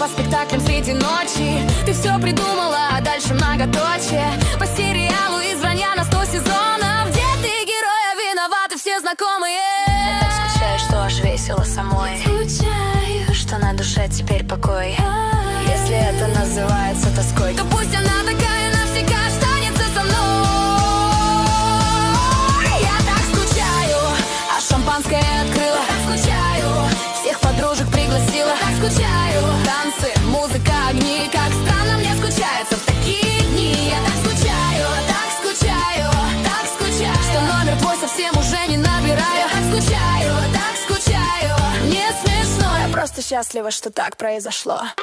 по спектаклям среди ночи. Ты все придумала, а дальше многоточие. По сериалу из вранья на 100 сезонов. Где ты, героя, виноваты все знакомые. Я так скучаю, что аж весело самой. Скучаю, что на душе теперь покой. Если это называется тоской, то пусть она такая навсегда останется со мной. Я так скучаю, а шампанское открыла. Так скучаю, всех подружек пригласила. Так скучаю, танцы, музыка, огни. Как странно мне скучается в такие дни. Я так скучаю, так скучаю, так скучаю, что номер твой совсем уже не набираю. Я так скучаю, так скучаю. Мне смешно, я просто счастлива, что так произошло.